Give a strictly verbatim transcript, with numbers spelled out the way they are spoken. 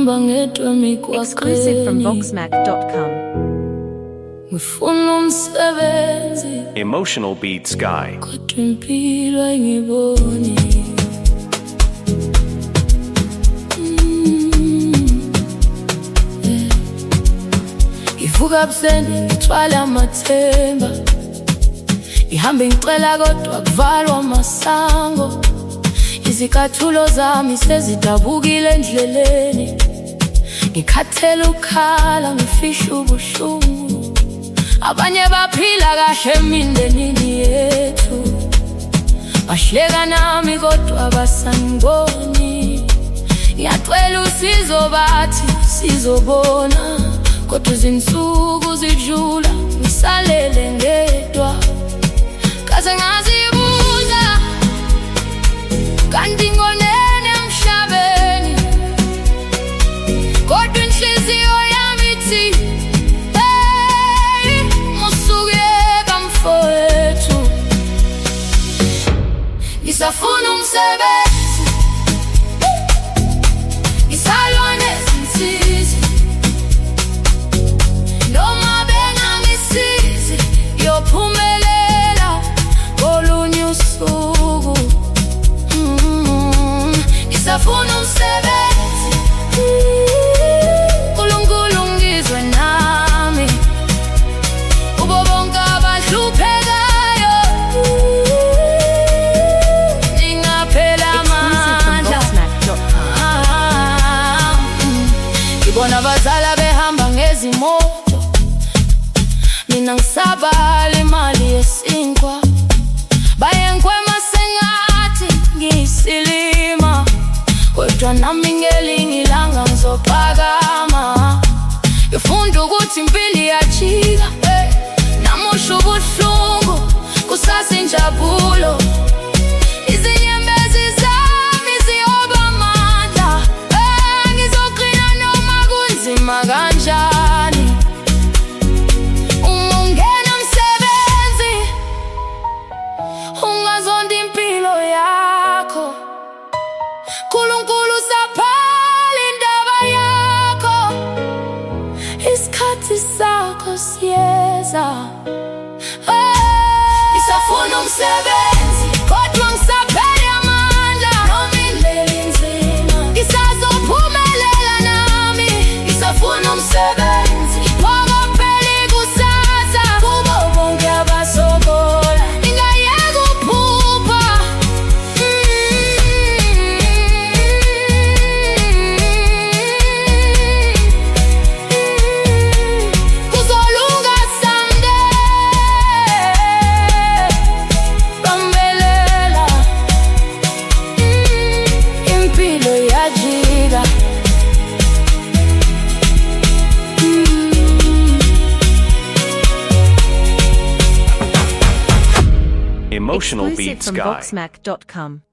ngihamba ngedwa mikwaqeni. Exclusive from voxmac dot com. Ngifuna umsebenzi. Emotional Beats Guy. Kodwa impilo ayingiboni. Ngivuka ebuseni ngithwala amathemba. Ngihambe ngicela kodwa kuvalwa amasango. Izikathulo zami sezidabukile endleleni. Ngikhathele ukhala ngifisha ubuhlungu. Abanye baphila kahle emindenini yethu. Bahleka nami kodwa basangiboni. Ngiyacela usizo bathi sizobona. Kodwa izinsuku zidlula ngisalele ngedwa. Kaze ngazibuza kanti ngonene emhlabeni. Kodwa inhliziyo yami ithi hey, musukeka mfowethu. Ngisafuna umsebenzi. Ngisalwa nezinsizi. Noma bengangisizi yophumelela kolunye usuku. Ngisafuna umsebenzi. UNkulunkulu ngizwe nami. Kubo bonke abahluphekayo ningaphela amandla. Ngibona abazala behamba ngezimoto. Mina ngisabala imali yesinkwa. Bayengikwema sengathi ngiyisilima. Kodwa nami ngelinye ilanga ngizophakama. Ngifunda ukuthi impilo iyajika. Namusha ubuhlungu kusasa injabulo. Izinyembezi zami ziyoba amandla. Ngizoqina noma kunzima kanjani. Uma ungena umsebenzi ungazonda impilo yakho. Nkulunkulu saphala indaba yakho. Isikhathi sakho siyeza. Ngisafuna umsebenzi kodwa ngisaphele amandla. Noma indlela inzima ngisazophumelela nami. Ngisafuna umsebenzi wakapheli kusasa. Kubo bonke abasokola ngingayeka ukuphupha. Kuzolunga someday. Bambelela. Impilo iyajika. Emotional Exclusive Beats from Guy. voxmac dot com.